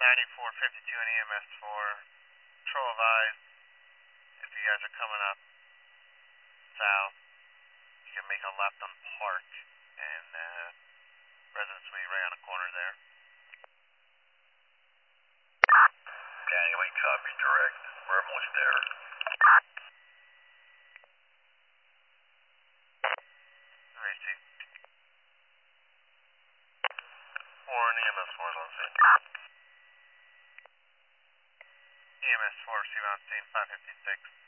9452 and EMS 4. Patrol advised, if you guys are coming up south, you can make a left on Park and Residence Suite right on the corner there. Danny, we copy direct. We're almost there. Receive. 4 and EMS 4 is on scene. EMS 4, receive on scene 556.